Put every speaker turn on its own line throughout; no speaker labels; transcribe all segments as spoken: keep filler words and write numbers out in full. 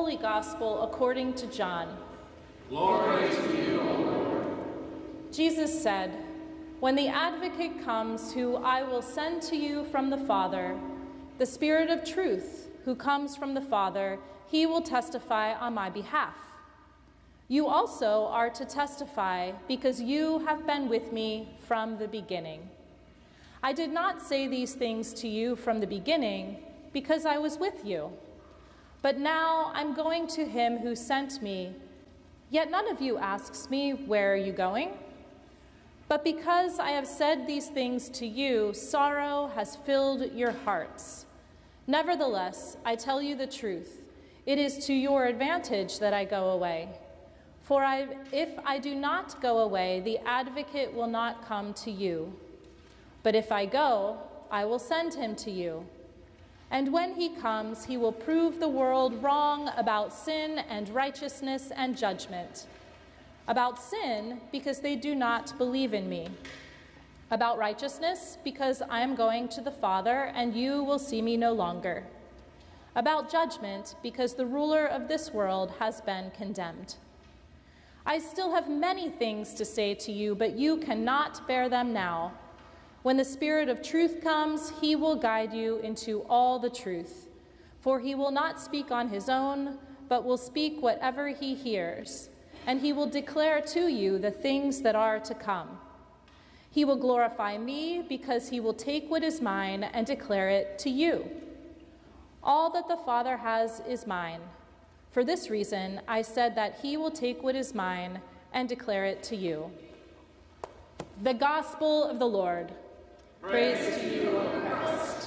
Holy Gospel according to John.
Glory to you, O Lord.
Jesus said, "When the Advocate comes, who I will send to you from the Father, the Spirit of truth, who comes from the Father, he will testify on my behalf. You also are to testify because you have been with me from the beginning. I did not say these things to you from the beginning because I was with you. But now I'm going to him who sent me, yet none of you asks me, 'Where are you going?' But because I have said these things to you, sorrow has filled your hearts. Nevertheless, I tell you the truth. It is to your advantage that I go away. For I, if I do not go away, the Advocate will not come to you. But if I go, I will send him to you. And when he comes, he will prove the world wrong about sin and righteousness and judgment. About sin, because they do not believe in me. About righteousness, because I am going to the Father, and you will see me no longer. About judgment, because the ruler of this world has been condemned. I still have many things to say to you, but you cannot bear them now. When the Spirit of truth comes, he will guide you into all the truth. For he will not speak on his own, but will speak whatever he hears, and he will declare to you the things that are to come. He will glorify me because he will take what is mine and declare it to you. All that the Father has is mine. For this reason, I said that he will take what is mine and declare it to you." The Gospel of the Lord. Praise, Praise to you, O Christ.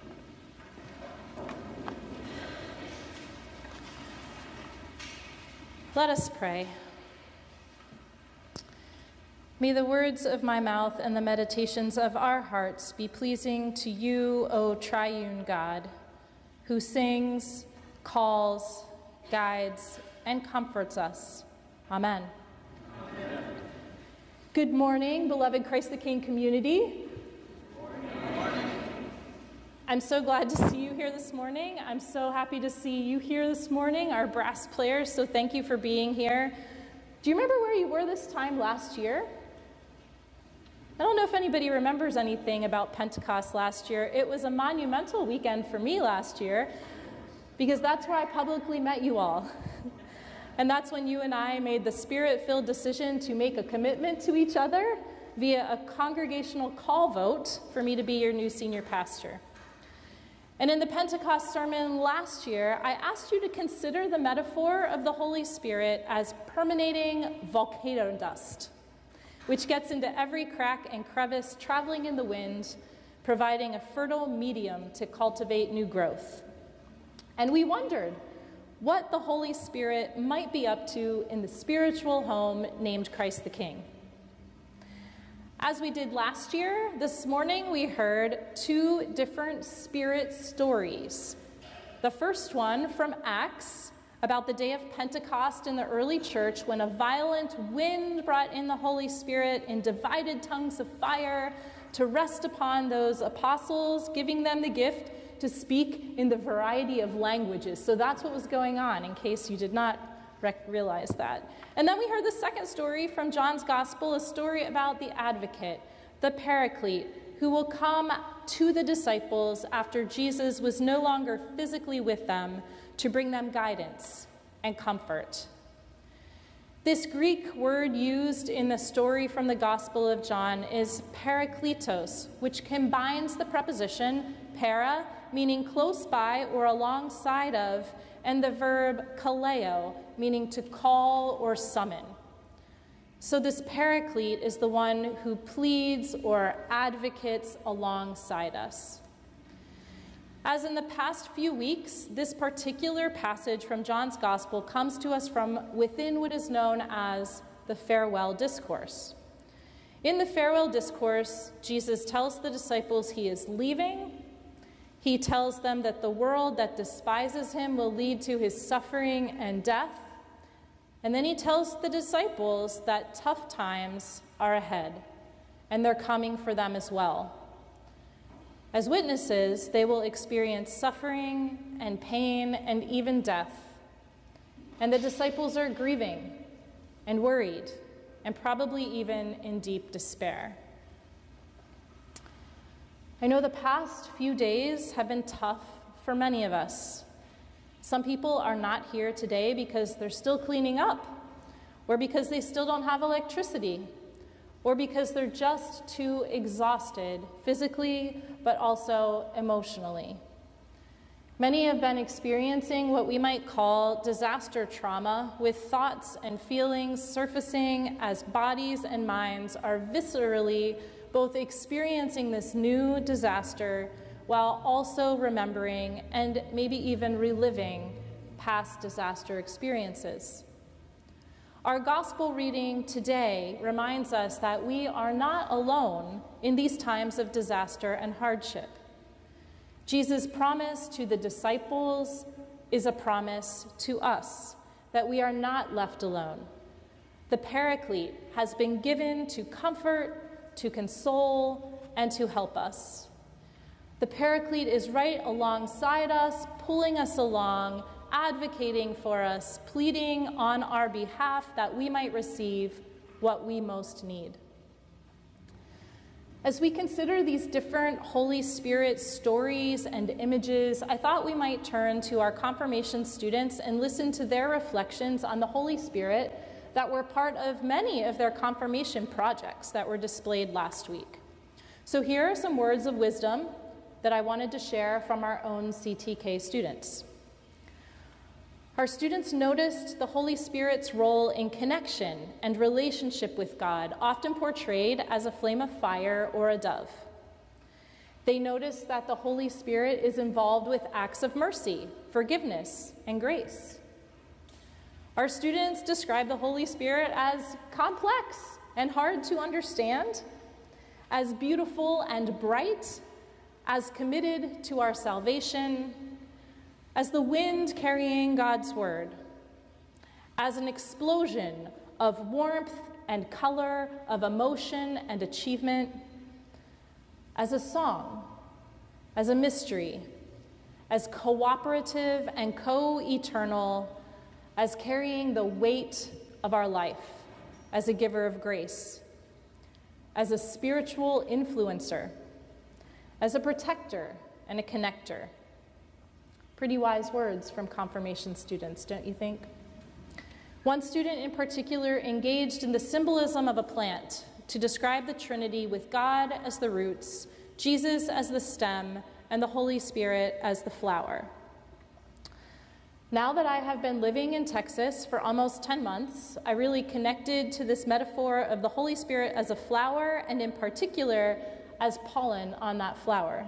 Let us pray. May the words of my mouth and the meditations of our hearts be pleasing to you, O triune God, who sings, calls, guides, and comforts us. Amen. Amen. Good morning, beloved Christ the King community. Good morning. I'm so glad to see you here this morning. I'm so happy to see you here this morning, our brass players, so thank you for being here. Do you remember where you were this time last year? I don't know if anybody remembers anything about Pentecost last year. It was a monumental weekend for me last year because that's where I publicly met you all. And that's when you and I made the Spirit-filled decision to make a commitment to each other via a congregational call vote for me to be your new senior pastor. And in the Pentecost sermon last year, I asked you to consider the metaphor of the Holy Spirit as permeating volcano dust, which gets into every crack and crevice, traveling in the wind, providing a fertile medium to cultivate new growth. And we wondered what the Holy Spirit might be up to in the spiritual home named Christ the King. As we did last year, this morning we heard two different Spirit stories. The first one from Acts, about the day of Pentecost in the early church when a violent wind brought in the Holy Spirit in divided tongues of fire to rest upon those apostles, giving them the gift to speak in the variety of languages. So that's what was going on, in case you did not realize that. And then we heard the second story from John's Gospel, a story about the Advocate, the Paraclete, who will come to the disciples after Jesus was no longer physically with them to bring them guidance and comfort. This Greek word used in the story from the Gospel of John is parakletos, which combines the preposition para, meaning close by or alongside of, and the verb kaleo, meaning to call or summon. So this paraclete is the one who pleads or advocates alongside us. As in the past few weeks, this particular passage from John's Gospel comes to us from within what is known as the farewell discourse. In the farewell discourse, Jesus tells the disciples he is leaving. He tells them that the world that despises him will lead to his suffering and death. And then he tells the disciples that tough times are ahead, and they're coming for them as well. As witnesses, they will experience suffering and pain and even death, and the disciples are grieving and worried and probably even in deep despair. I know the past few days have been tough for many of us. Some people are not here today because they're still cleaning up, or because they still don't have electricity, or because they're just too exhausted physically, but also emotionally. Many have been experiencing what we might call disaster trauma, with thoughts and feelings surfacing as bodies and minds are viscerally both experiencing this new disaster while also remembering and maybe even reliving past disaster experiences. Our gospel reading today reminds us that we are not alone in these times of disaster and hardship. Jesus' promise to the disciples is a promise to us that we are not left alone. The Paraclete has been given to comfort, to console, and to help us. The Paraclete is right alongside us, pulling us along, advocating for us, pleading on our behalf that we might receive what we most need. As we consider these different Holy Spirit stories and images, I thought we might turn to our confirmation students and listen to their reflections on the Holy Spirit that were part of many of their confirmation projects that were displayed last week. So here are some words of wisdom that I wanted to share from our own C T K students. Our students noticed the Holy Spirit's role in connection and relationship with God, often portrayed as a flame of fire or a dove. They noticed that the Holy Spirit is involved with acts of mercy, forgiveness, and grace. Our students describe the Holy Spirit as complex and hard to understand, as beautiful and bright, as committed to our salvation, as the wind carrying God's word, as an explosion of warmth and color, of emotion and achievement, as a song, as a mystery, as cooperative and co-eternal, as carrying the weight of our life, as a giver of grace, as a spiritual influencer, as a protector and a connector. Pretty wise words from confirmation students, don't you think? One student in particular engaged in the symbolism of a plant to describe the Trinity, with God as the roots, Jesus as the stem, and the Holy Spirit as the flower. Now that I have been living in Texas for almost ten months, I really connected to this metaphor of the Holy Spirit as a flower, and in particular, as pollen on that flower.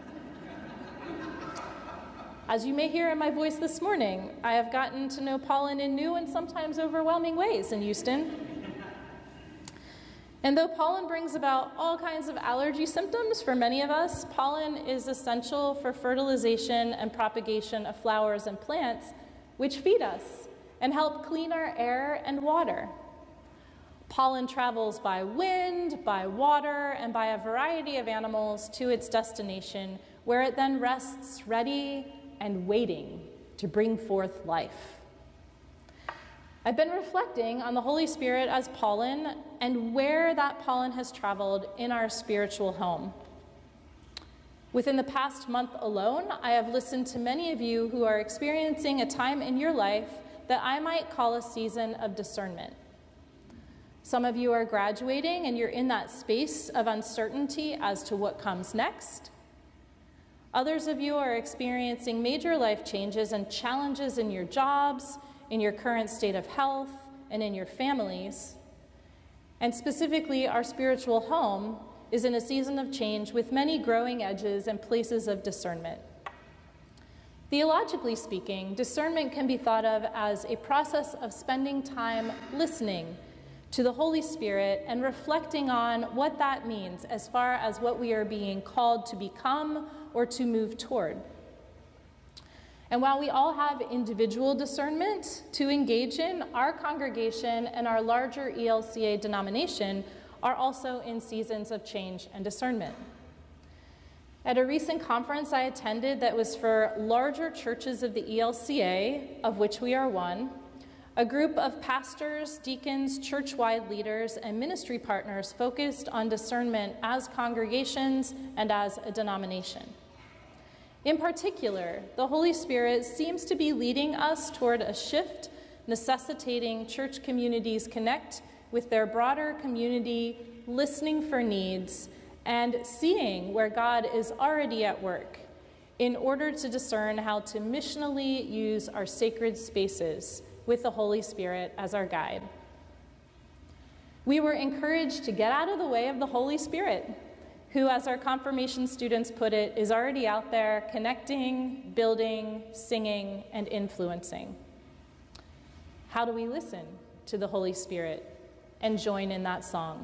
As you may hear in my voice this morning, I have gotten to know pollen in new and sometimes overwhelming ways in Houston. And though pollen brings about all kinds of allergy symptoms for many of us, pollen is essential for fertilization and propagation of flowers and plants, which feed us and help clean our air and water. Pollen travels by wind, by water, and by a variety of animals to its destination, where it then rests ready and waiting to bring forth life. I've been reflecting on the Holy Spirit as pollen and where that pollen has traveled in our spiritual home. Within the past month alone, I have listened to many of you who are experiencing a time in your life that I might call a season of discernment. Some of you are graduating and you're in that space of uncertainty as to what comes next. Others of you are experiencing major life changes and challenges in your jobs, in your current state of health, and in your families. And specifically, our spiritual home is in a season of change with many growing edges and places of discernment. Theologically speaking, discernment can be thought of as a process of spending time listening to the Holy Spirit and reflecting on what that means as far as what we are being called to become or to move toward. And while we all have individual discernment to engage in, our congregation and our larger E L C A denomination are also in seasons of change and discernment. At a recent conference I attended that was for larger churches of the E L C A, of which we are one, a group of pastors, deacons, church-wide leaders, and ministry partners focused on discernment as congregations and as a denomination. In particular, the Holy Spirit seems to be leading us toward a shift necessitating church communities connect with their broader community, listening for needs, and seeing where God is already at work in order to discern how to missionally use our sacred spaces with the Holy Spirit as our guide. We were encouraged to get out of the way of the Holy Spirit, who, as our confirmation students put it, is already out there connecting, building, singing, and influencing. How do we listen to the Holy Spirit and join in that song?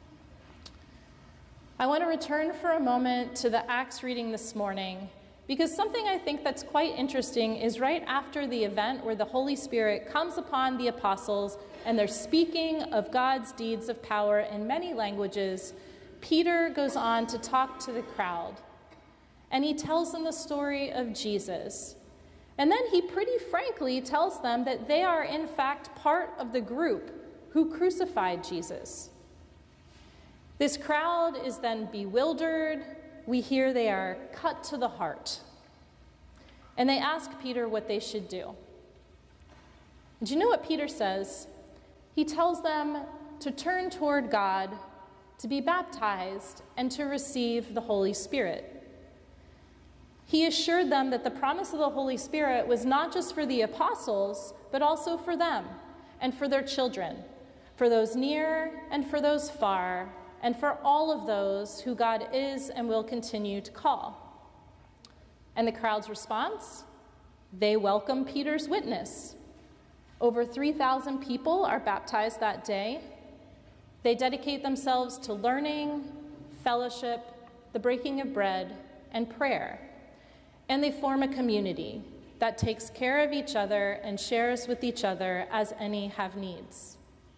I want to return for a moment to the Acts reading this morning, because something I think that's quite interesting is right after the event where the Holy Spirit comes upon the apostles and they're speaking of God's deeds of power in many languages, Peter goes on to talk to the crowd, and he tells them the story of Jesus. And then he pretty frankly tells them that they are in fact part of the group who crucified Jesus. This crowd is then bewildered. We hear they are cut to the heart. And they ask Peter what they should do. Do you know what Peter says? He tells them to turn toward God, to be baptized, and to receive the Holy Spirit. He assured them that the promise of the Holy Spirit was not just for the apostles, but also for them and for their children, for those near and for those far, and for all of those who God is and will continue to call. And the crowd's response? They welcome Peter's witness. Over three thousand people are baptized that day. They dedicate themselves to learning, fellowship, the breaking of bread, and prayer. And they form a community that takes care of each other and shares with each other as any have needs.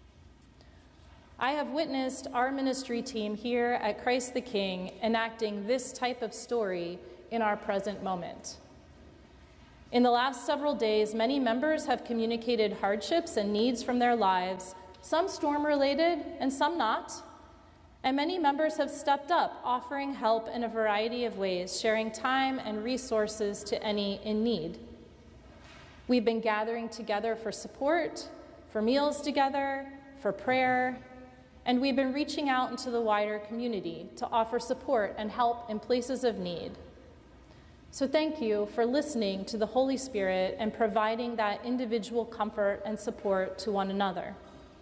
I have witnessed our ministry team here at Christ the King enacting this type of story in our present moment. In the last several days, many members have communicated hardships and needs from their lives, some storm-related and some not, and many members have stepped up, offering help in a variety of ways, sharing time and resources to any in need. We've been gathering together for support, for meals together, for prayer, and we've been reaching out into the wider community to offer support and help in places of need. So thank you for listening to the Holy Spirit and providing that individual comfort and support to one another.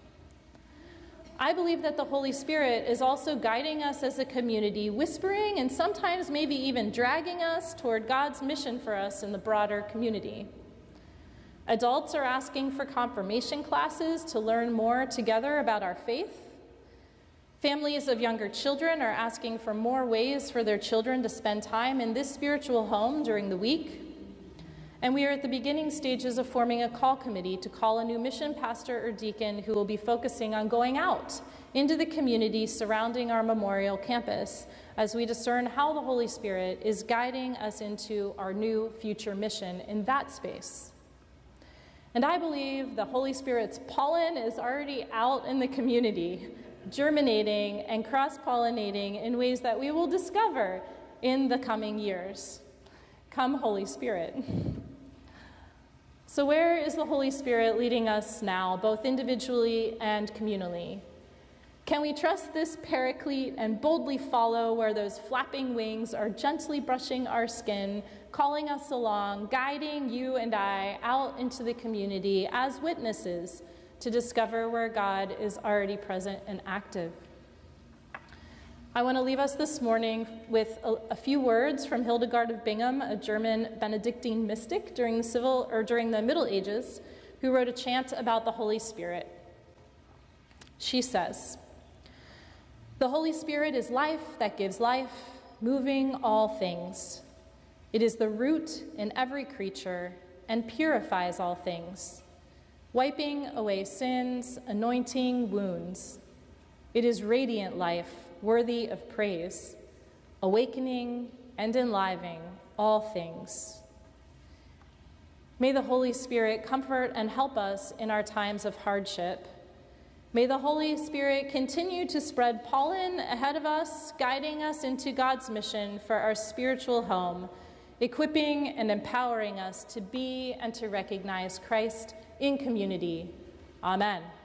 I believe that the Holy Spirit is also guiding us as a community, whispering and sometimes maybe even dragging us toward God's mission for us in the broader community. Adults are asking for confirmation classes to learn more together about our faith. Families of younger children are asking for more ways for their children to spend time in this spiritual home during the week. And we are at the beginning stages of forming a call committee to call a new mission pastor or deacon who will be focusing on going out into the community surrounding our memorial campus as we discern how the Holy Spirit is guiding us into our new future mission in that space. And I believe the Holy Spirit's pollen is already out in the community, germinating and cross-pollinating in ways that we will discover in the coming years. Come, Holy Spirit. So where is the Holy Spirit leading us now, both individually and communally? Can we trust this paraclete and boldly follow where those flapping wings are gently brushing our skin, calling us along, guiding you and I out into the community as witnesses to discover where God is already present and active? I want to leave us this morning with a, a few words from Hildegard of Bingen, a German Benedictine mystic during the civil or during the Middle Ages, who wrote a chant about the Holy Spirit. She says, "The Holy Spirit is life that gives life, moving all things. It is the root in every creature and purifies all things, wiping away sins, anointing wounds. It is radiant life, worthy of praise, awakening and enlivening all things." May the Holy Spirit comfort and help us in our times of hardship. May the Holy Spirit continue to spread pollen ahead of us, guiding us into God's mission for our spiritual home, equipping and empowering us to be and to recognize Christ in community. Amen.